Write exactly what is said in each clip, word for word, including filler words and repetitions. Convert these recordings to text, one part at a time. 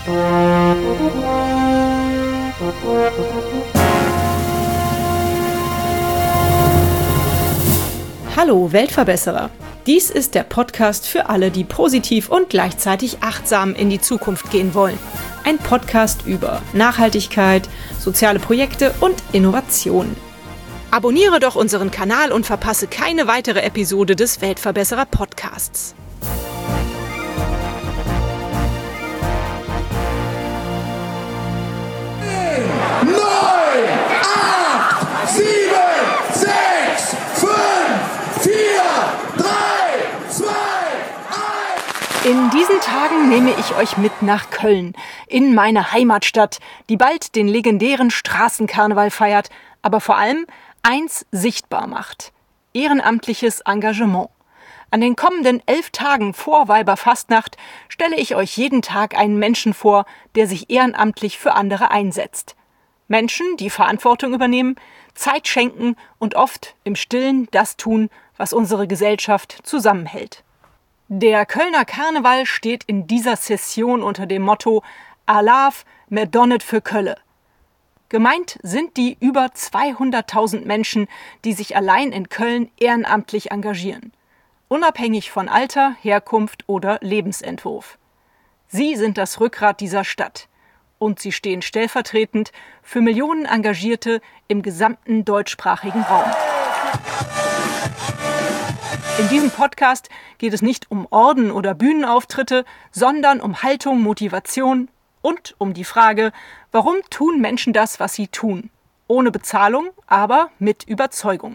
Hallo Weltverbesserer! Dies ist der Podcast für alle, die positiv und gleichzeitig achtsam in die Zukunft gehen wollen. Ein Podcast über Nachhaltigkeit, soziale Projekte und Innovation. Abonniere doch unseren Kanal und verpasse keine weitere Episode des Weltverbesserer Podcasts. neun, acht, sieben, sechs, fünf, vier, drei, zwei, eins. In diesen Tagen nehme ich euch mit nach Köln, in meine Heimatstadt, die bald den legendären Straßenkarneval feiert, aber vor allem eins sichtbar macht: ehrenamtliches Engagement. An den kommenden elf Tagen vor Weiberfastnacht stelle ich euch jeden Tag einen Menschen vor, der sich ehrenamtlich für andere einsetzt. Menschen, die Verantwortung übernehmen, Zeit schenken und oft im Stillen das tun, was unsere Gesellschaft zusammenhält. Der Kölner Karneval steht in dieser Session unter dem Motto Alaaf met Donnet für Kölle. Gemeint sind die über zweihunderttausend Menschen, die sich allein in Köln ehrenamtlich engagieren. Unabhängig von Alter, Herkunft oder Lebensentwurf. Sie sind das Rückgrat dieser Stadt. Und sie stehen stellvertretend für Millionen Engagierte im gesamten deutschsprachigen Raum. In diesem Podcast geht es nicht um Orden oder Bühnenauftritte, sondern um Haltung, Motivation und um die Frage, warum tun Menschen das, was sie tun? Ohne Bezahlung, aber mit Überzeugung.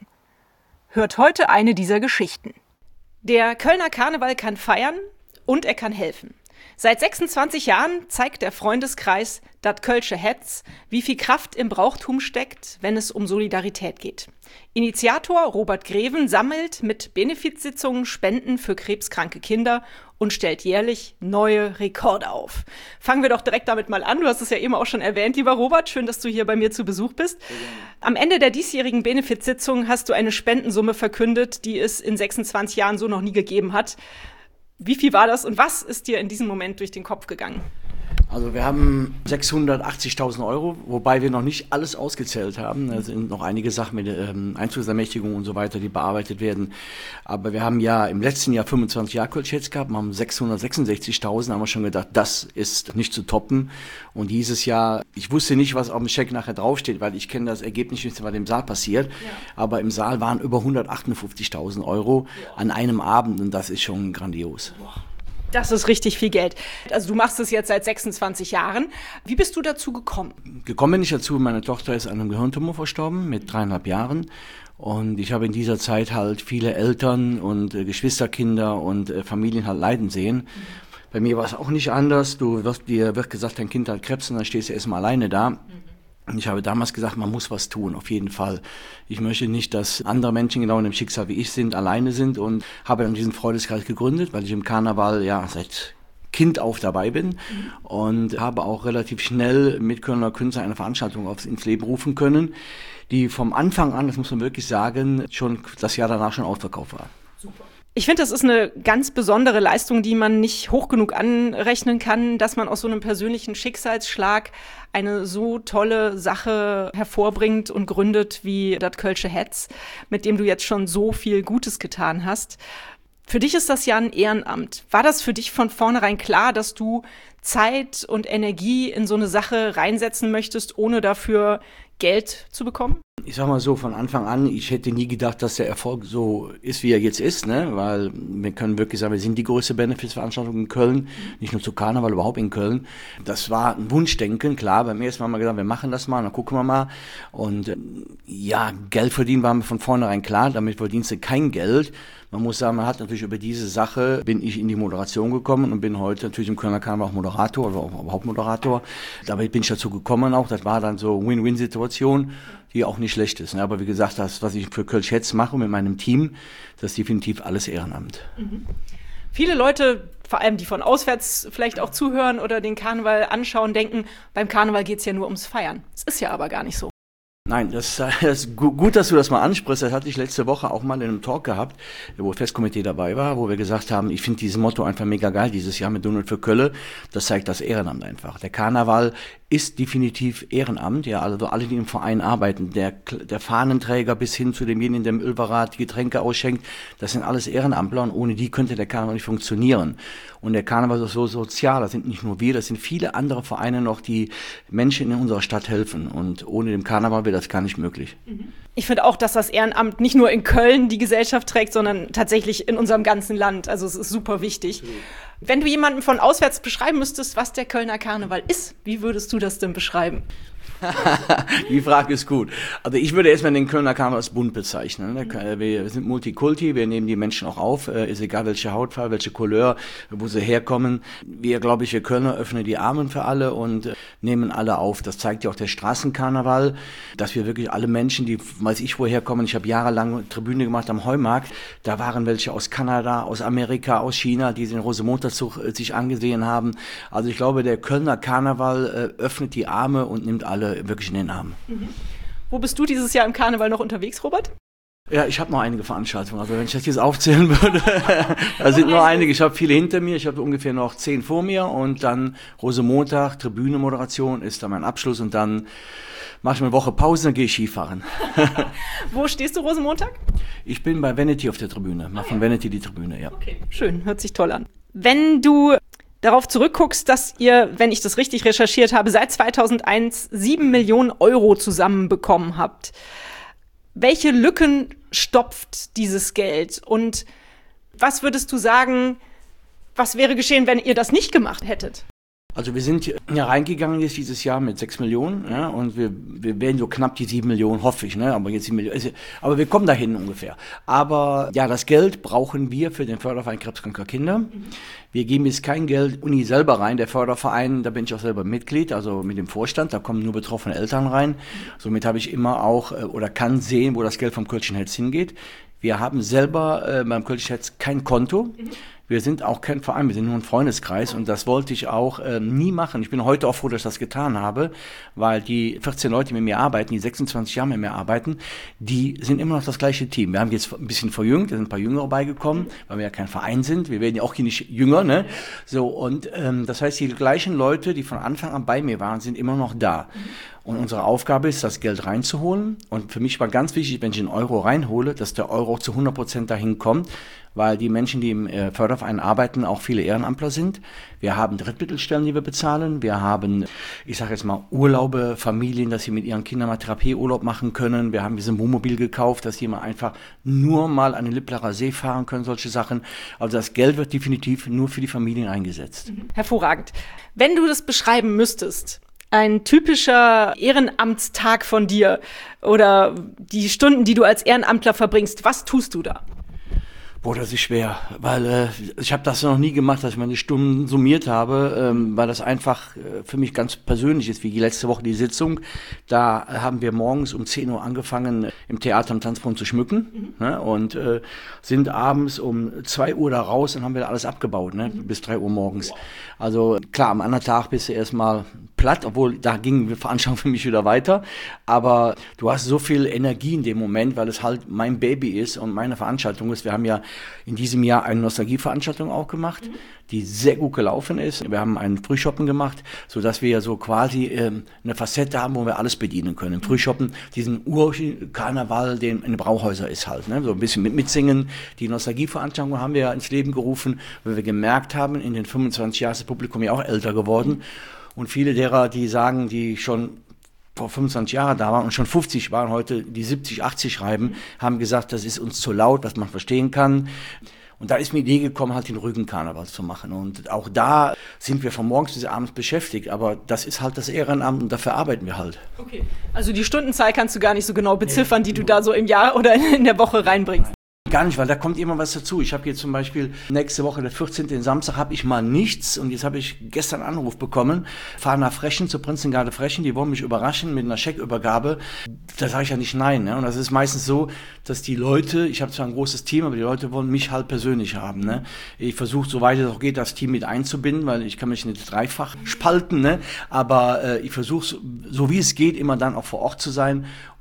Hört heute eine dieser Geschichten. Der Kölner Karneval kann feiern und er kann helfen. Seit sechsundzwanzig Jahren zeigt der Freundeskreis Dat Kölsche Hetz, wie viel Kraft im Brauchtum steckt, wenn es um Solidarität geht. Initiator Robert Greven sammelt mit Benefizsitzungen Spenden für krebskranke Kinder und stellt jährlich neue Rekorde auf. Fangen wir doch direkt damit mal an. Du hast es ja eben auch schon erwähnt, lieber Robert. Schön, dass du hier bei mir zu Besuch bist. Am Ende der diesjährigen Benefizsitzung hast du eine Spendensumme verkündet, die es in sechsundzwanzig Jahren so noch nie gegeben hat. Wie viel war das und was ist dir in diesem Moment durch den Kopf gegangen? Also wir haben sechshundertachtzigtausend Euro, wobei wir noch nicht alles ausgezählt haben. Da sind noch einige Sachen mit ähm, Einzugsermächtigung und so weiter, die bearbeitet werden. Aber wir haben ja im letzten Jahr fünfundzwanzig Jahre Kölsch gehabt, wir haben sechshundertsechsundsechzigtausend, haben wir schon gedacht, das ist nicht zu toppen. Und dieses Jahr, ich wusste nicht, was auf dem Scheck nachher draufsteht, weil ich kenne das Ergebnis nicht, was im Saal passiert. Ja. Aber im Saal waren über hundertachtundfünfzigtausend Euro ja. an einem Abend und das ist schon grandios. Boah. Das ist richtig viel Geld. Also du machst es jetzt seit sechsundzwanzig Jahren. Wie bist du dazu gekommen? Gekommen bin ich dazu, meine Tochter ist an einem Gehirntumor verstorben mit dreieinhalb Jahren. Und ich habe in dieser Zeit halt viele Eltern und äh, Geschwisterkinder und äh, Familien halt leiden sehen. Mhm. Bei mir war es auch nicht anders. Du wirst, dir wird gesagt, dein Kind hat Krebs und dann stehst du erstmal alleine da. Mhm. Und ich habe damals gesagt, man muss was tun, auf jeden Fall. Ich möchte nicht, dass andere Menschen genau in dem Schicksal wie ich sind, alleine sind und habe dann diesen Freundeskreis gegründet, weil ich im Karneval ja seit Kind auf dabei bin mhm. und habe auch relativ schnell mit Kölner Künstlern eine Veranstaltung aufs, ins Leben rufen können, die vom Anfang an, das muss man wirklich sagen, schon das Jahr danach schon ausverkauft war. Super. Ich finde, das ist eine ganz besondere Leistung, die man nicht hoch genug anrechnen kann, dass man aus so einem persönlichen Schicksalsschlag eine so tolle Sache hervorbringt und gründet wie Dat Kölsche Hetz, mit dem du jetzt schon so viel Gutes getan hast. Für dich ist das ja ein Ehrenamt. War das für dich von vornherein klar, dass du Zeit und Energie in so eine Sache reinsetzen möchtest, ohne dafür Geld zu bekommen? Ich sag mal so, von Anfang an, ich hätte nie gedacht, dass der Erfolg so ist, wie er jetzt ist, ne? Weil wir können wirklich sagen, wir sind die größte Benefizveranstaltung in Köln, nicht nur zu Karneval, überhaupt in Köln. Das war ein Wunschdenken, klar, beim ersten Mal haben wir gedacht, wir machen das mal, dann gucken wir mal. Und ja, Geld verdienen war mir von vornherein klar, damit verdienst du kein Geld. Man muss sagen, man hat natürlich über diese Sache, bin ich in die Moderation gekommen und bin heute natürlich im Kölner Karneval auch Moderator, also auch Hauptmoderator. Damit bin ich dazu gekommen auch, das war dann so Win-Win-Situation, die auch nicht schlecht ist. Aber wie gesagt, das, was ich für Kölsch Hetz mache mit meinem Team, das ist definitiv alles Ehrenamt. Mhm. Viele Leute, vor allem die von auswärts vielleicht auch zuhören oder den Karneval anschauen, denken, beim Karneval geht's ja nur ums Feiern. Es ist ja aber gar nicht so. Nein, das, das ist gut, dass du das mal ansprichst. Das hatte ich letzte Woche auch mal in einem Talk gehabt, wo Festkomitee dabei war, wo wir gesagt haben, ich finde dieses Motto einfach mega geil, dieses Jahr mit Donald für Kölle. Das zeigt das Ehrenamt einfach. Der Karneval ist definitiv Ehrenamt, ja, also alle, die im Verein arbeiten, der, der Fahnenträger bis hin zu demjenigen, der im Ölverrat die Getränke ausschenkt, das sind alles Ehrenamtler und ohne die könnte der Karneval nicht funktionieren. Und der Karneval ist so sozial, das sind nicht nur wir, das sind viele andere Vereine noch, die Menschen in unserer Stadt helfen und ohne den Karneval wäre das gar nicht möglich. Ich finde auch, dass das Ehrenamt nicht nur in Köln die Gesellschaft trägt, sondern tatsächlich in unserem ganzen Land. Also es ist super wichtig. Mhm. Wenn du jemanden von auswärts beschreiben müsstest, was der Kölner Karneval ist, wie würdest du das denn beschreiben? Die Frage ist gut. Also ich würde erstmal den Kölner Karneval als bunt bezeichnen. Wir sind Multikulti, wir nehmen die Menschen auch auf, ist egal welche Hautfarbe, welche Couleur, wo sie herkommen. Wir, glaube ich, wir Kölner öffnen die Arme für alle und nehmen alle auf. Das zeigt ja auch der Straßenkarneval, dass wir wirklich alle Menschen, die, weiß ich woher kommen, ich habe jahrelang Tribüne gemacht am Heumarkt, da waren welche aus Kanada, aus Amerika, aus China, die den Rosenmontagszug sich angesehen haben. Also ich glaube, der Kölner Karneval öffnet die Arme und nimmt alle wirklich in den Arm. Mhm. Wo bist du dieses Jahr im Karneval noch unterwegs, Robert? Ja, ich habe noch einige Veranstaltungen. Also wenn ich das jetzt aufzählen würde, da sind nur einige. Ich habe viele hinter mir. Ich habe ungefähr noch zehn vor mir und dann Rosenmontag, Tribüne-Moderation ist dann mein Abschluss und dann mache ich eine Woche Pause und gehe Skifahren. Wo stehst du Rosenmontag? Ich bin bei Vanity auf der Tribüne. Mach von Vanity die Tribüne, ja. Okay, schön. Hört sich toll an. Wenn du darauf zurückguckst, dass ihr, wenn ich das richtig recherchiert habe, seit zweitausendeins sieben Millionen Euro zusammenbekommen habt. Welche Lücken stopft dieses Geld? Und was würdest du sagen, was wäre geschehen, wenn ihr das nicht gemacht hättet? Also wir sind ja reingegangen jetzt dieses Jahr mit sechs Millionen, ja, und wir, wir werden so knapp die sieben Millionen, hoffe ich, ne, aber jetzt sieben Millionen, aber wir kommen dahin ungefähr. Aber ja, das Geld brauchen wir für den Förderverein krebskranker Kinder. Mhm. Wir geben jetzt kein Geld Uni selber rein, der Förderverein, da bin ich auch selber Mitglied, also mit dem Vorstand, da kommen nur betroffene Eltern rein. Mhm. Somit habe ich immer auch oder kann sehen, wo das Geld vom Kölschen Hetz hingeht. Wir haben selber äh, beim Kölschen Hetz kein Konto. Mhm. Wir sind auch kein Verein, wir sind nur ein Freundeskreis und das wollte ich auch äh, nie machen. Ich bin heute auch froh, dass ich das getan habe, weil die vierzehn Leute, die mit mir arbeiten, die sechsundzwanzig Jahre mit mir arbeiten, die sind immer noch das gleiche Team. Wir haben jetzt ein bisschen verjüngt, da sind ein paar Jüngere beigekommen, weil wir ja kein Verein sind. Wir werden ja auch hier nicht jünger, ne? So, und ähm, das heißt, die gleichen Leute, die von Anfang an bei mir waren, sind immer noch da. Und unsere Aufgabe ist, das Geld reinzuholen. Und für mich war ganz wichtig, wenn ich einen Euro reinhole, dass der Euro zu hundert Prozent dahin kommt, weil die Menschen, die im äh, Förderverein arbeiten, auch viele Ehrenamtler sind. Wir haben Drittmittelstellen, die wir bezahlen. Wir haben, ich sage jetzt mal, Urlaube, Familien, dass sie mit ihren Kindern mal Therapieurlaub machen können. Wir haben dieses Wohnmobil gekauft, dass die mal einfach nur mal an den Lipplerer See fahren können, solche Sachen. Also das Geld wird definitiv nur für die Familien eingesetzt. Hervorragend. Wenn du das beschreiben müsstest, ein typischer Ehrenamtstag von dir oder die Stunden, die du als Ehrenamtler verbringst, was tust du da? Boah, das ist schwer, weil äh, ich habe das noch nie gemacht, dass ich meine Stunden summiert habe, ähm, weil das einfach äh, für mich ganz persönlich ist, wie die letzte Woche die Sitzung. Da haben wir morgens um zehn Uhr angefangen, im Theater am Tanzbrunnen zu schmücken, mhm. ne, und äh, sind abends um zwei Uhr da raus und haben wir alles abgebaut, ne, mhm. bis drei Uhr morgens. Wow. Also klar, am anderen Tag bist du erstmal platt, obwohl da ging die Veranstaltung für mich wieder weiter. Aber du hast so viel Energie in dem Moment, weil es halt mein Baby ist und meine Veranstaltung ist. Wir haben ja in diesem Jahr eine Nostalgieveranstaltung auch gemacht, mhm. die sehr gut gelaufen ist. Wir haben einen Frühshoppen gemacht, sodass wir ja so quasi ähm, eine Facette haben, wo wir alles bedienen können. Im Frühshoppen, diesen Urkarneval, den in den Brauhäusern ist halt, ne? So ein bisschen mit mitsingen. Die Nostalgieveranstaltung haben wir ins Leben gerufen, weil wir gemerkt haben, in den fünfundzwanzig Jahren ist das Publikum ja auch älter geworden. Mhm. Und viele derer, die sagen, die schon vor fünfundzwanzig Jahren da waren und schon fünfzig waren, heute die siebzig, achtzig schreiben, haben gesagt, das ist uns zu laut, was man verstehen kann. Und da ist mir die Idee gekommen, halt den Rügenkarneval zu machen. Und auch da sind wir von morgens bis abends beschäftigt. Aber das ist halt das Ehrenamt und dafür arbeiten wir halt. Okay, also die Stundenzahl kannst du gar nicht so genau beziffern, die du da so im Jahr oder in der Woche reinbringst. Gar nicht, weil da kommt immer was dazu. Ich habe jetzt zum Beispiel nächste Woche, der vierzehnten den Samstag, habe ich mal nichts. Und jetzt habe ich gestern einen Anruf bekommen, fahre nach Frechen, zur Prinzengarde Frechen, die wollen mich überraschen mit einer Scheckübergabe. Da sage ich ja nicht nein. Ne? Und das ist meistens so, dass die Leute, ich habe zwar ein großes Team, aber die Leute wollen mich halt persönlich haben. Ne? Ich versuche, soweit es auch geht, das Team mit einzubinden, weil ich kann mich nicht dreifach spalten. Ne? Aber äh, ich versuche, so wie es geht, immer dann auch vor Ort zu sein.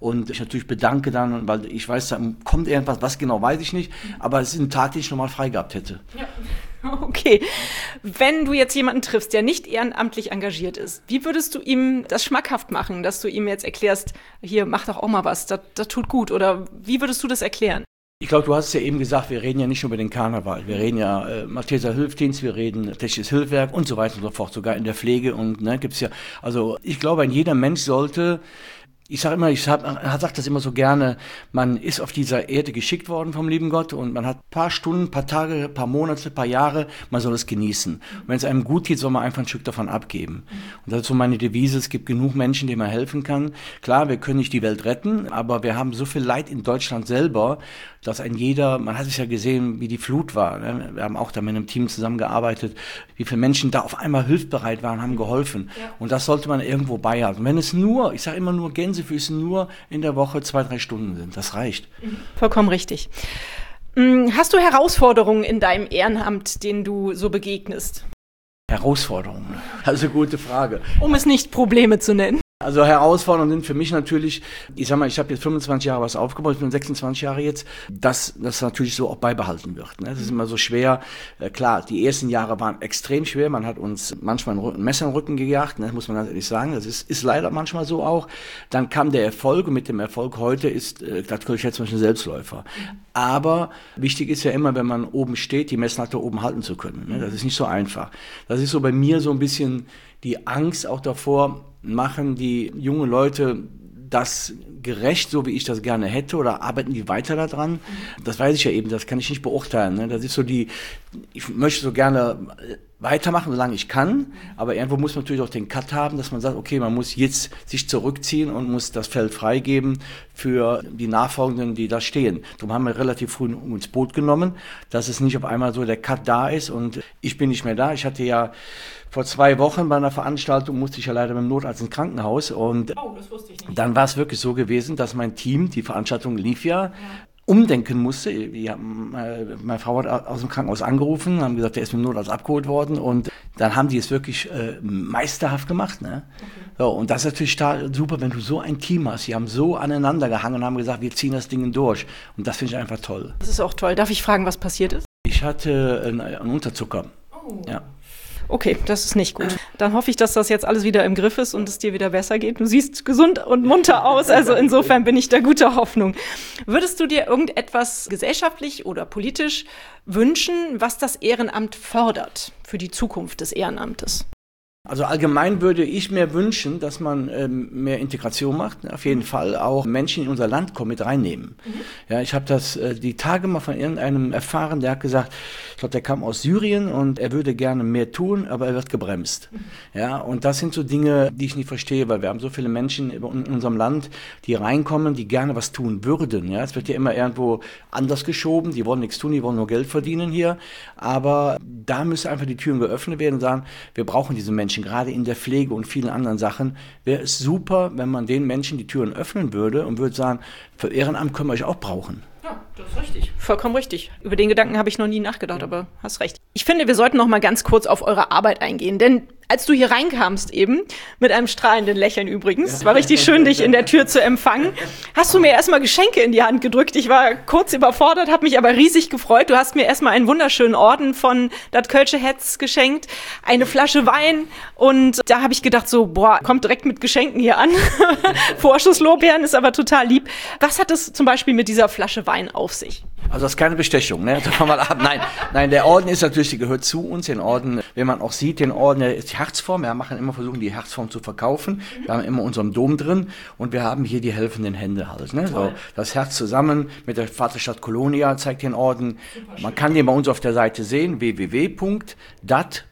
und ich natürlich bedanke dann, weil ich weiß, da kommt irgendwas, was genau weiß ich nicht, aber es ist ein Tag, den ich normal frei gehabt hätte. Ja. Okay. Wenn du jetzt jemanden triffst, der nicht ehrenamtlich engagiert ist, wie würdest du ihm das schmackhaft machen, dass du ihm jetzt erklärst, hier, mach doch auch mal was, das, das tut gut, oder wie würdest du das erklären? Ich glaube, du hast es ja eben gesagt, wir reden ja nicht nur über den Karneval. Wir reden ja äh, Malteser Hilfsdienst, wir reden Technisches Hilfswerk und so weiter und so fort. Sogar in der Pflege und ne, gibt's ja. Also ich glaube, ein jeder Mensch sollte. Ich sage immer, ich sage sag das immer so gerne, man ist auf dieser Erde geschickt worden vom lieben Gott und man hat ein paar Stunden, ein paar Tage, ein paar Monate, ein paar Jahre, man soll es genießen. Und wenn es einem gut geht, soll man einfach ein Stück davon abgeben. Und das ist so meine Devise, es gibt genug Menschen, denen man helfen kann. Klar, wir können nicht die Welt retten, aber wir haben so viel Leid in Deutschland selber, dass ein jeder, man hat es ja gesehen, wie die Flut war. Ne? Wir haben auch da mit einem Team zusammengearbeitet, wie viele Menschen da auf einmal hilfsbereit waren, haben geholfen. Ja. Und das sollte man irgendwo beibehalten. Wenn es nur, ich sage immer nur Gänsefüße, nur in der Woche zwei, drei Stunden sind, das reicht. Vollkommen richtig. Hast du Herausforderungen in deinem Ehrenamt, denen du so begegnest? Herausforderungen, das ist eine gute Frage. Um es nicht Probleme zu nennen. Also Herausforderungen sind für mich natürlich, ich sag mal, ich habe jetzt fünfundzwanzig Jahre was aufgebaut, ich bin sechsundzwanzig Jahre jetzt, dass das natürlich so auch beibehalten wird. Ne? Das ist immer so schwer. Äh, klar, die ersten Jahre waren extrem schwer, man hat uns manchmal ein Messer in den Rücken gejagt, ne? Muss man ganz ehrlich sagen, das ist, ist leider manchmal so auch. Dann kam der Erfolg und mit dem Erfolg heute ist äh, das Kölsch jetzt zum Beispiel ein Selbstläufer. Aber wichtig ist ja immer, wenn man oben steht, die Messlatte oben halten zu können. Ne? Das ist nicht so einfach. Das ist so bei mir so ein bisschen die Angst auch davor, machen die jungen Leute das gerecht, so wie ich das gerne hätte, oder arbeiten die weiter daran? Das weiß ich ja eben, das kann ich nicht beurteilen. Ne? Das ist so die, ich möchte so gerne weitermachen, solange ich kann, aber irgendwo muss man natürlich auch den Cut haben, dass man sagt, okay, man muss jetzt sich zurückziehen und muss das Feld freigeben für die Nachfolgenden, die da stehen. Darum haben wir relativ früh ins Boot genommen, dass es nicht auf einmal so der Cut da ist und ich bin nicht mehr da. Ich hatte ja vor zwei Wochen bei einer Veranstaltung, musste ich ja leider mit dem Notarzt ins Krankenhaus und oh, das wusste ich nicht. Dann war es wirklich so gewesen, dass mein Team, die Veranstaltung lief ja, ja. umdenken musste. Ja, meine Frau hat aus dem Krankenhaus angerufen, haben gesagt, der ist mit dem Notarzt abgeholt worden und dann haben die es wirklich äh, meisterhaft gemacht. Ne? Okay. So, und das ist natürlich super, wenn du so ein Team hast. Die haben so aneinander gehangen und haben gesagt, wir ziehen das Ding durch. Und das finde ich einfach toll. Das ist auch toll. Darf ich fragen, was passiert ist? Ich hatte einen, einen Unterzucker. Oh. Ja. Okay, das ist nicht gut. Dann hoffe ich, dass das jetzt alles wieder im Griff ist und es dir wieder besser geht. Du siehst gesund und munter aus, also insofern bin ich da guter Hoffnung. Würdest du dir irgendetwas gesellschaftlich oder politisch wünschen, was das Ehrenamt fördert für die Zukunft des Ehrenamtes? Also allgemein würde ich mir wünschen, dass man ähm, mehr Integration macht, ne? Auf jeden Fall auch Menschen in unser Land kommen, mit reinnehmen. Mhm. Ja, ich habe das äh, die Tage mal von irgendeinem erfahren, der hat gesagt, ich glaube, der kam aus Syrien und er würde gerne mehr tun, aber er wird gebremst. Mhm. Ja, und das sind so Dinge, die ich nicht verstehe, weil wir haben so viele Menschen in unserem Land, die reinkommen, die gerne was tun würden. Ja, es wird ja immer irgendwo anders geschoben, die wollen nichts tun, die wollen nur Geld verdienen hier, aber da müssen einfach die Türen geöffnet werden und sagen, wir brauchen diese Menschen. Gerade in der Pflege und vielen anderen Sachen, wäre es super, wenn man den Menschen die Türen öffnen würde und würde sagen, für Ehrenamt können wir euch auch brauchen. Ja, das ist richtig. Vollkommen richtig. Über den Gedanken habe ich noch nie nachgedacht, ja. Aber hast recht. Ich finde, wir sollten noch mal ganz kurz auf eure Arbeit eingehen, denn als du hier reinkamst eben, mit einem strahlenden Lächeln übrigens, es war richtig schön, dich in der Tür zu empfangen, hast du mir erstmal Geschenke in die Hand gedrückt. Ich war kurz überfordert, habe mich aber riesig gefreut. Du hast mir erstmal einen wunderschönen Orden von Dat Kölsche Hetz geschenkt, eine Flasche Wein und da habe ich gedacht so, boah, kommt direkt mit Geschenken hier an. Vorschusslorbeeren ist aber total lieb. Was hat es zum Beispiel mit dieser Flasche Wein auf sich? Also das ist keine Bestechung, ne? Mal ab. Nein, nein, der Orden ist natürlich, der gehört zu uns, den Orden, wenn man auch sieht, den Orden, der ist die Herzform, wir machen immer versuchen, die Herzform zu verkaufen, wir haben immer unseren Dom drin und wir haben hier die helfenden Hände halt, ne? So, das Herz zusammen mit der Vaterstadt Kolonia zeigt den Orden, man kann den bei uns auf der Seite sehen, w w w punkt dat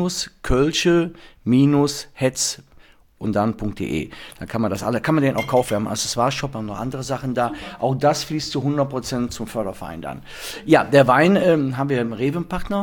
kölsche hetz und dann .de. Dann kann man das alle, kann man den auch kaufen. Wir haben einen Accessoire-Shop, haben noch andere Sachen da. Auch das fließt zu hundert Prozent zum Förderverein dann. Ja, der Wein ähm, haben wir im Rewe-Partner.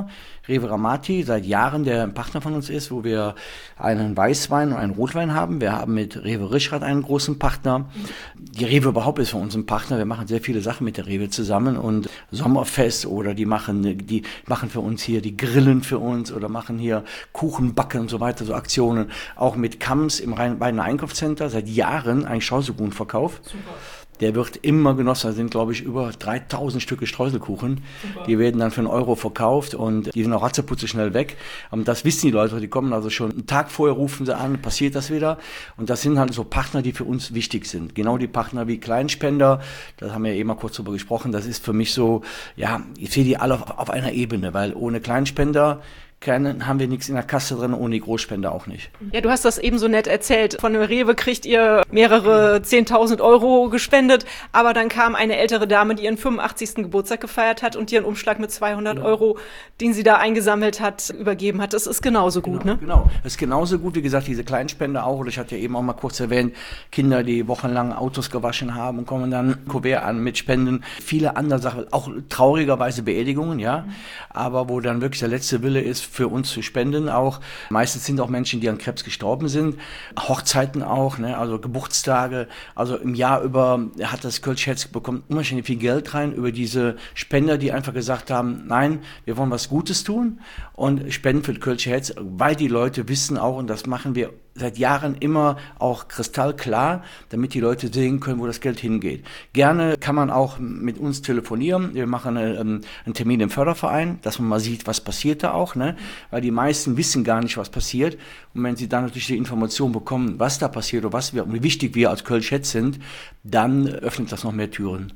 Rewe Ramati, seit Jahren, der ein Partner von uns ist, wo wir einen Weißwein und einen Rotwein haben. Wir haben mit Rewe Rischrad einen großen Partner. Die Rewe überhaupt ist für uns ein Partner. Wir machen sehr viele Sachen mit der Rewe zusammen und Sommerfest oder die machen, die machen für uns hier, die grillen für uns oder machen hier Kuchen backen und so weiter, so Aktionen. Auch mit Kams im Rhein-Einkaufscenter seit Jahren ein Streuselkuchenverkauf. Super. Der wird immer genossen. Da sind, glaube ich, über dreitausend Stücke Streuselkuchen. Super. Die werden dann für einen Euro verkauft und die sind auch ratzeputze schnell weg. Und das wissen die Leute, die kommen also schon einen Tag vorher, rufen sie an, passiert das wieder. Und das sind halt so Partner, die für uns wichtig sind. Genau die Partner wie Kleinspender, da haben wir eben mal kurz drüber gesprochen. Das ist für mich so, ja, ich sehe die alle auf, auf einer Ebene, weil ohne Kleinspender Keinen, haben wir nichts in der Kasse drin, ohne die Großspender auch nicht. Ja, du hast das eben so nett erzählt. Von dem Rewe kriegt ihr mehrere zehntausend Euro gespendet, aber dann kam eine ältere Dame, die ihren fünfundachtzigsten Geburtstag gefeiert hat und dir einen Umschlag mit zweihundert Euro, den sie da eingesammelt hat, übergeben hat. Das ist genauso gut, genau, ne? Genau, das ist genauso gut. Wie gesagt, diese Kleinspender auch, oder ich hatte ja eben auch mal kurz erwähnt, Kinder, die wochenlang Autos gewaschen haben und kommen dann Kuvert an mit Spenden. Viele andere Sachen, auch traurigerweise Beerdigungen, ja, mhm. aber wo dann wirklich der letzte Wille ist, für uns zu spenden auch. Meistens sind auch Menschen, die an Krebs gestorben sind. Hochzeiten auch, ne? Also Geburtstage. Also im Jahr über hat das Kölsche Herz bekommt unwahrscheinlich viel Geld rein über diese Spender, die einfach gesagt haben, nein, wir wollen was Gutes tun und spenden für das Kölsche Herz, weil die Leute wissen auch, und das machen wir seit Jahren immer auch kristallklar, damit die Leute sehen können, wo das Geld hingeht. Gerne kann man auch mit uns telefonieren. Wir machen eine, um, einen Termin im Förderverein, dass man mal sieht, was passiert da auch, ne? Weil die meisten wissen gar nicht, was passiert. Und wenn sie dann natürlich die Information bekommen, was da passiert oder was wir, und wie wichtig wir als Kölsch-Hetz sind, dann öffnet das noch mehr Türen.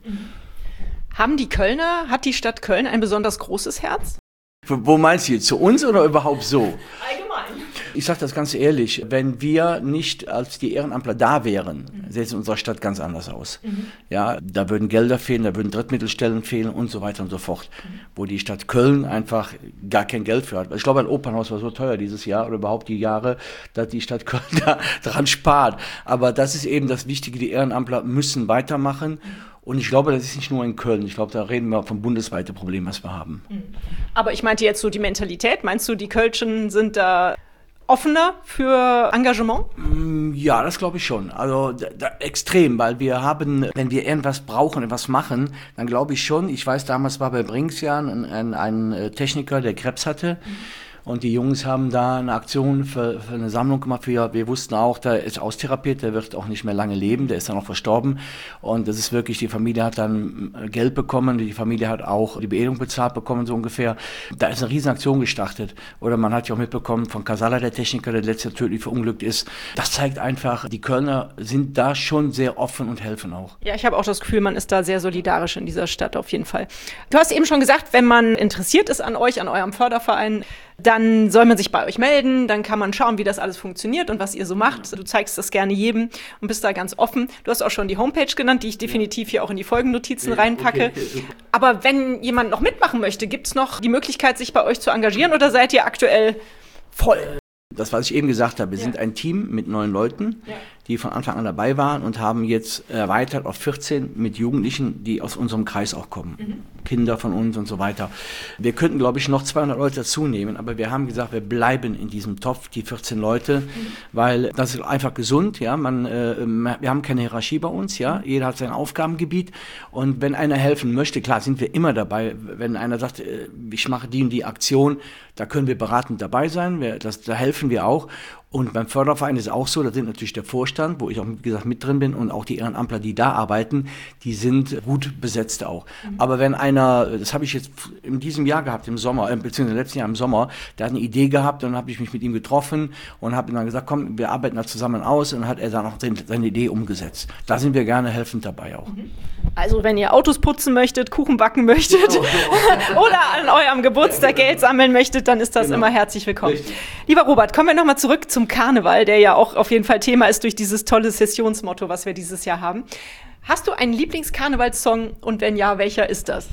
Haben die Kölner, hat die Stadt Köln ein besonders großes Herz? Wo meinst du jetzt? Zu uns oder überhaupt so? Allgemein. Ich sage das ganz ehrlich, wenn wir nicht als die Ehrenamtler da wären, mhm. sähe es in unserer Stadt ganz anders aus. Mhm. Ja, da würden Gelder fehlen, da würden Drittmittelstellen fehlen und so weiter und so fort. Mhm. Wo die Stadt Köln einfach gar kein Geld für hat. Ich glaube, ein Opernhaus war so teuer dieses Jahr oder überhaupt die Jahre, dass die Stadt Köln da dran spart. Aber das ist eben das Wichtige, die Ehrenamtler müssen weitermachen. Mhm. Und ich glaube, das ist nicht nur in Köln. Ich glaube, da reden wir vom bundesweiten Problem, was wir haben. Aber ich meinte jetzt so die Mentalität. Meinst du, die Kölschen sind da offener für Engagement? Ja, das glaube ich schon. Also da, da, extrem, weil wir haben, wenn wir irgendwas brauchen, etwas machen, dann glaube ich schon. Ich weiß, damals war bei Brinksjahr ein, ein, ein Techniker, der Krebs hatte. Mhm. Und die Jungs haben da eine Aktion für, für eine Sammlung gemacht. Wir, wir wussten auch, der ist austherapiert, der wird auch nicht mehr lange leben, der ist dann auch verstorben. Und das ist wirklich, die Familie hat dann Geld bekommen, die Familie hat auch die Beerdigung bezahlt bekommen, so ungefähr. Da ist eine riesen Aktion gestartet. Oder man hat ja auch mitbekommen von Casala, der Techniker, der letztes Jahr tödlich verunglückt ist. Das zeigt einfach, die Kölner sind da schon sehr offen und helfen auch. Ja, ich habe auch das Gefühl, man ist da sehr solidarisch in dieser Stadt auf jeden Fall. Du hast eben schon gesagt, wenn man interessiert ist an euch, an eurem Förderverein, dann soll man sich bei euch melden, dann kann man schauen, wie das alles funktioniert und was ihr so macht. Du zeigst das gerne jedem und bist da ganz offen. Du hast auch schon die Homepage genannt, die ich definitiv hier auch in die Folgennotizen reinpacke. Okay. Aber wenn jemand noch mitmachen möchte, gibt es noch die Möglichkeit, sich bei euch zu engagieren oder seid ihr aktuell voll? Das, was ich eben gesagt habe, wir ja. sind ein Team mit neun Leuten, ja. die von Anfang an dabei waren und haben jetzt erweitert auf vierzehn mit Jugendlichen, die aus unserem Kreis auch kommen. Mhm. Kinder von uns und so weiter. Wir könnten, glaube ich, noch zweihundert Leute dazu nehmen, aber wir haben gesagt, wir bleiben in diesem Topf, die vierzehn Leute, mhm. weil das ist einfach gesund, ja, man, äh, wir haben keine Hierarchie bei uns, ja, jeder hat sein Aufgabengebiet und wenn einer helfen möchte, klar, sind wir immer dabei, wenn einer sagt, äh, ich mache die und die Aktion, da können wir beratend dabei sein, wir, das, da helfen wir auch. Und beim Förderverein ist es auch so, da sind natürlich der Vorstand, wo ich auch, wie gesagt, mit drin bin und auch die Ehrenamtler, die da arbeiten, die sind gut besetzt auch. Mhm. Aber wenn einer, das habe ich jetzt in diesem Jahr gehabt, im Sommer, äh, beziehungsweise letzten Jahr im Sommer, der hat eine Idee gehabt und dann habe ich mich mit ihm getroffen und habe ihm dann gesagt, komm, wir arbeiten da zusammen aus und dann hat er dann auch seine Idee umgesetzt. Da sind wir gerne helfend dabei auch. Mhm. Also wenn ihr Autos putzen möchtet, Kuchen backen möchtet genau. oder an eurem Geburtstag Geld sammeln möchtet, dann ist das genau. immer herzlich willkommen. Richtig. Lieber Robert, kommen wir nochmal zurück zum Karneval, der ja auch auf jeden Fall Thema ist durch dieses tolle Sessionsmotto, was wir dieses Jahr haben. Hast du einen Lieblingskarnevalssong und wenn ja, welcher ist das?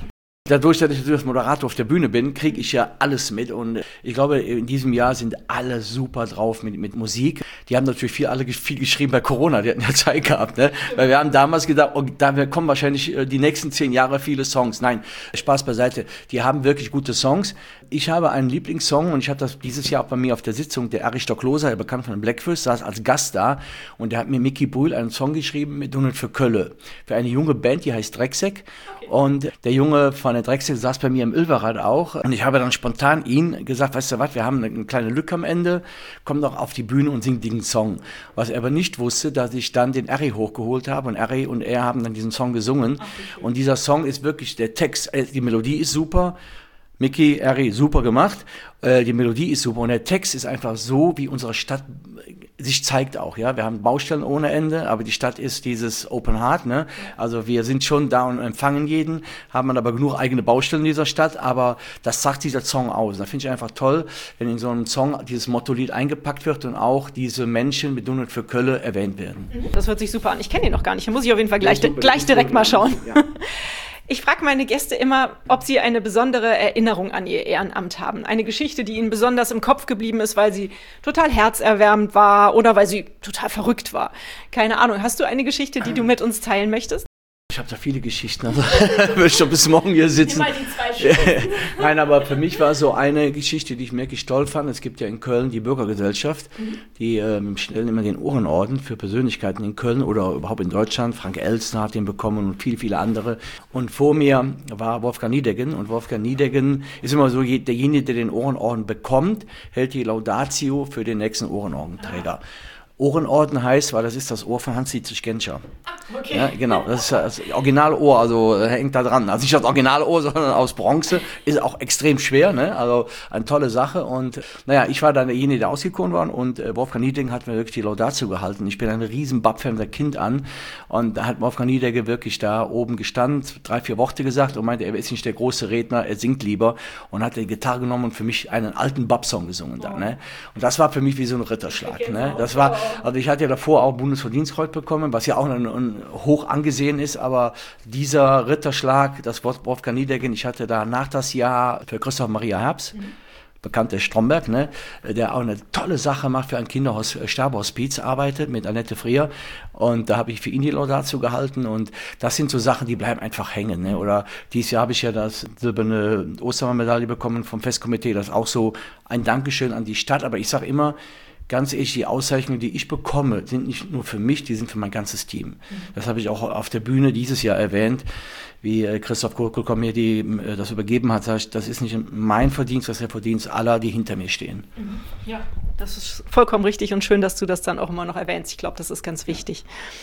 Dadurch, dass ich als Moderator auf der Bühne bin, kriege ich ja alles mit und ich glaube, in diesem Jahr sind alle super drauf mit, mit Musik. Die haben natürlich viel, alle viel geschrieben bei Corona, die hatten ja Zeit gehabt, ne? Weil wir haben damals gedacht, oh, da kommen wahrscheinlich die nächsten zehn Jahre viele Songs. Nein, Spaß beiseite, die haben wirklich gute Songs. Ich habe einen Lieblingssong und ich hatte das dieses Jahr auch bei mir auf der Sitzung, der Erich Stockloser, der bekannt von den Blackfish, saß als Gast da und der hat mir Micky Brühl einen Song geschrieben mit Donald für Kölle, für eine junge Band, die heißt Drecksäck. Und der Junge von der Drecksäck saß bei mir im Ilverrad auch. Und ich habe dann spontan ihn gesagt, weißt du was, wir haben eine kleine Lücke am Ende, komm doch auf die Bühne und sing den Song. Was er aber nicht wusste, dass ich dann den Erich hochgeholt habe und Erich und er haben dann diesen Song gesungen. Ach, und dieser Song ist wirklich, der Text, die Melodie ist super. Micky, Erich, super gemacht. Äh, die Melodie ist super und der Text ist einfach so, wie unsere Stadt sich zeigt auch, ja. Wir haben Baustellen ohne Ende, aber die Stadt ist dieses Open Heart, ne. Also wir sind schon da und empfangen jeden, haben aber genug eigene Baustellen in dieser Stadt, aber das sagt dieser Song aus. Da finde ich einfach toll, wenn in so einem Song dieses Motto-Lied eingepackt wird und auch diese Menschen mit Donald für Kölle erwähnt werden. Das hört sich super an. Ich kenne ihn noch gar nicht. Da muss ich auf jeden Fall gleich, ja, gleich direkt mal schauen. Ja. Ich frage meine Gäste immer, ob sie eine besondere Erinnerung an ihr Ehrenamt haben. Eine Geschichte, die ihnen besonders im Kopf geblieben ist, weil sie total herzerwärmend war oder weil sie total verrückt war. Keine Ahnung. Hast du eine Geschichte, die du mit uns teilen möchtest? Ich habe da viele Geschichten, also würde ich schon bis morgen hier sitzen. Mal die zwei Stunden. Nein, aber für mich war so eine Geschichte, die ich wirklich toll fand. Es gibt ja in Köln die Bürgergesellschaft, mhm. die ähm, stellen immer den Ohrenorden für Persönlichkeiten in Köln oder überhaupt in Deutschland. Frank Elstner hat den bekommen und viele, viele andere. Und vor mir war Wolfgang Niedecken und Wolfgang Niedecken ist immer so, derjenige, der den Ohrenorden bekommt, hält die Laudatio für den nächsten Ohrenordenträger. Ohrenorden heißt, weil das ist das Ohr von Hans-Dietrich Genscher. Ah, okay. Ja, genau, das ist das Originalohr, also hängt da dran. Also nicht das Originalohr, sondern aus Bronze. Ist auch extrem schwer, ne? Also eine tolle Sache. Und naja, ich war dann derjenige, der ausgekoren war und äh, Wolfgang Niedecken hat mir wirklich die Laudatio gehalten. Ich bin ein riesen Bab-Fan der Kind an und da hat Wolfgang Niedecken wirklich da oben gestanden, drei, vier Worte gesagt und meinte, er ist nicht der große Redner, er singt lieber und hat die Gitarre genommen und für mich einen alten Bab-Song gesungen da, ne? Und das war für mich wie so ein Ritterschlag, ne? Das war Also ich hatte ja davor auch Bundesverdienstkreuz bekommen, was ja auch ein, ein hoch angesehen ist, aber dieser Ritterschlag, das Wolfgang Niedecken, ich hatte da nach das Jahr für Christoph Maria Herbst, mhm. bekannt der Stromberg, ne, der auch eine tolle Sache macht, für ein Kindersterbehospiz arbeitet mit Annette Frier und da habe ich für ihn die Laudatio gehalten und das sind so Sachen, die bleiben einfach hängen, ne? Oder dieses Jahr habe ich ja das silberne Ostermann-Medaille bekommen vom Festkomitee, das ist auch so ein Dankeschön an die Stadt, aber ich sage immer, ganz ehrlich, die Auszeichnungen, die ich bekomme, sind nicht nur für mich, die sind für mein ganzes Team. Das habe ich auch auf der Bühne dieses Jahr erwähnt, wie Christoph Kurkel mir die, das übergeben hat, sage ich, das ist nicht mein Verdienst, das ist der Verdienst aller, die hinter mir stehen. Ja, das ist vollkommen richtig und schön, dass du das dann auch immer noch erwähnst. Ich glaube, das ist ganz wichtig.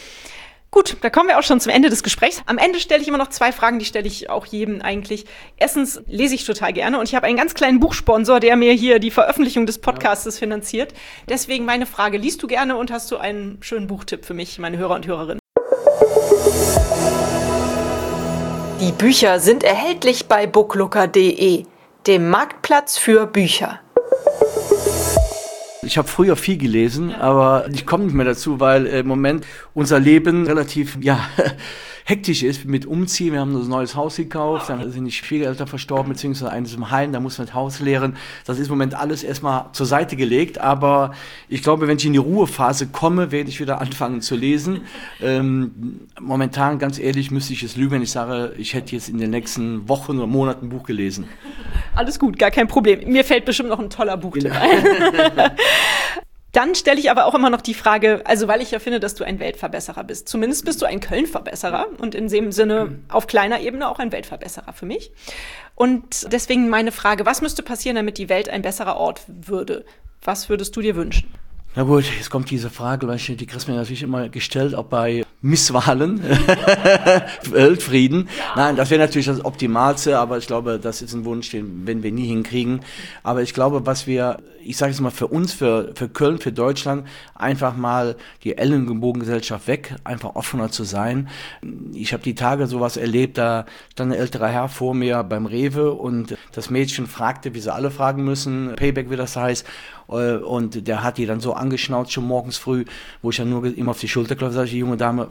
Gut, da kommen wir auch schon zum Ende des Gesprächs. Am Ende stelle ich immer noch zwei Fragen, die stelle ich auch jedem eigentlich. Erstens lese ich total gerne und ich habe einen ganz kleinen Buchsponsor, der mir hier die Veröffentlichung des Podcastes finanziert. Deswegen meine Frage, liest du gerne und hast du einen schönen Buchtipp für mich, meine Hörer und Hörerinnen? Die Bücher sind erhältlich bei booklooker punkt de, dem Marktplatz für Bücher. Ich habe früher viel gelesen, aber ich komme nicht mehr dazu, weil im Moment unser Leben relativ, ja, hektisch ist mit Umziehen. Wir haben ein neues Haus gekauft, dann sind die Schwiegereltern verstorben, beziehungsweise eines im Heim, da muss man das Haus leeren. Das ist im Moment alles erstmal zur Seite gelegt, aber ich glaube, wenn ich in die Ruhephase komme, werde ich wieder anfangen zu lesen. Ähm, momentan, ganz ehrlich, müsste ich es lügen, wenn ich sage, ich hätte jetzt in den nächsten Wochen oder Monaten ein Buch gelesen. Alles gut, gar kein Problem. Mir fällt bestimmt noch ein toller Buchtipp ein. Dann stelle ich aber auch immer noch die Frage, also weil ich ja finde, dass du ein Weltverbesserer bist. Zumindest bist du ein Köln-Verbesserer und in dem Sinne auf kleiner Ebene auch ein Weltverbesserer für mich. Und deswegen meine Frage, was müsste passieren, damit die Welt ein besserer Ort würde? Was würdest du dir wünschen? Na gut, jetzt kommt diese Frage, weil die kriegst du mir natürlich immer gestellt, auch bei Misswahlen, Weltfrieden. Ja. Nein, das wäre natürlich das Optimalste, aber ich glaube, das ist ein Wunsch, den werden wir nie hinkriegen. Aber ich glaube, was wir, ich sage es mal, für uns, für, für Köln, für Deutschland, einfach mal die Ellenbogengesellschaft weg, einfach offener zu sein. Ich habe die Tage sowas erlebt, da stand ein älterer Herr vor mir beim Rewe und das Mädchen fragte, wie sie alle fragen müssen, Payback, wie das heißt. Und der hat die dann so angeschnauzt, schon morgens früh, wo ich dann nur ihm auf die Schulter klopfe, sage ich, die junge Dame,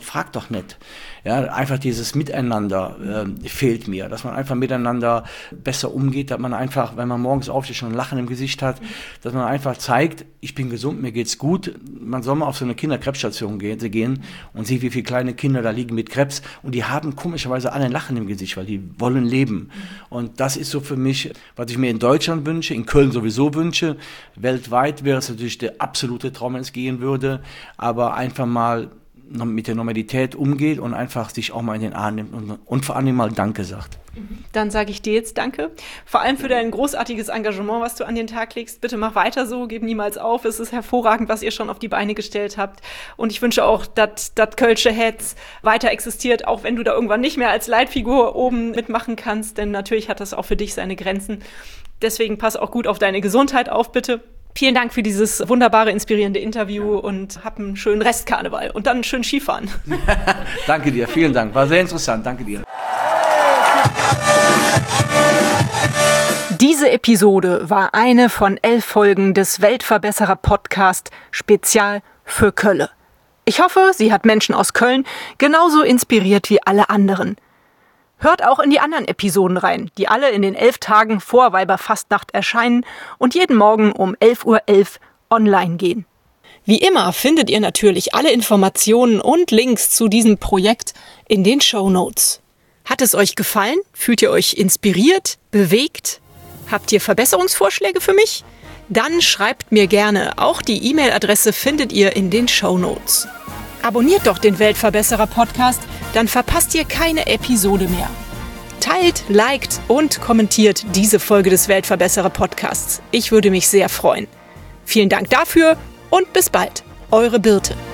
frag doch nicht. Ja, einfach dieses Miteinander äh, fehlt mir, dass man einfach miteinander besser umgeht, dass man einfach, wenn man morgens aufsteht, schon ein Lachen im Gesicht hat, dass man einfach zeigt, ich bin gesund, mir geht's gut. Man soll mal auf so eine Kinderkrebsstation gehen, gehen und sieht, wie viele kleine Kinder da liegen mit Krebs und die haben komischerweise alle ein Lachen im Gesicht, weil die wollen leben. Und das ist so für mich, was ich mir in Deutschland wünsche, in Köln sowieso wünsche. Weltweit wäre es natürlich der absolute Traum, wenn es gehen würde, aber einfach mal mit der Normalität umgeht und einfach sich auch mal in den Arm nimmt und, und vor allem mal Danke sagt. Dann sage ich dir jetzt Danke, vor allem für dein großartiges Engagement, was du an den Tag legst. Bitte mach weiter so, gib niemals auf. Es ist hervorragend, was ihr schon auf die Beine gestellt habt. Und ich wünsche auch, dass das Kölsche Hetz weiter existiert, auch wenn du da irgendwann nicht mehr als Leitfigur oben mitmachen kannst. Denn natürlich hat das auch für dich seine Grenzen. Deswegen pass auch gut auf deine Gesundheit auf, bitte. Vielen Dank für dieses wunderbare, inspirierende Interview und hab einen schönen Restkarneval und dann schön Skifahren. Danke dir, vielen Dank. War sehr interessant, danke dir. Diese Episode war eine von elf Folgen des Weltverbesserer-Podcast Spezial für Kölle. Ich hoffe, sie hat Menschen aus Köln genauso inspiriert wie alle anderen. Hört auch in die anderen Episoden rein, die alle in den elf Tagen vor Weiberfastnacht erscheinen und jeden Morgen um elf Uhr elf online gehen. Wie immer findet ihr natürlich alle Informationen und Links zu diesem Projekt in den Shownotes. Hat es euch gefallen? Fühlt ihr euch inspiriert, bewegt? Habt ihr Verbesserungsvorschläge für mich? Dann schreibt mir gerne. Auch die E-Mail-Adresse findet ihr in den Shownotes. Abonniert doch den Weltverbesserer-Podcast, dann verpasst ihr keine Episode mehr. Teilt, liked und kommentiert diese Folge des Weltverbesserer-Podcasts. Ich würde mich sehr freuen. Vielen Dank dafür und bis bald. Eure Birte.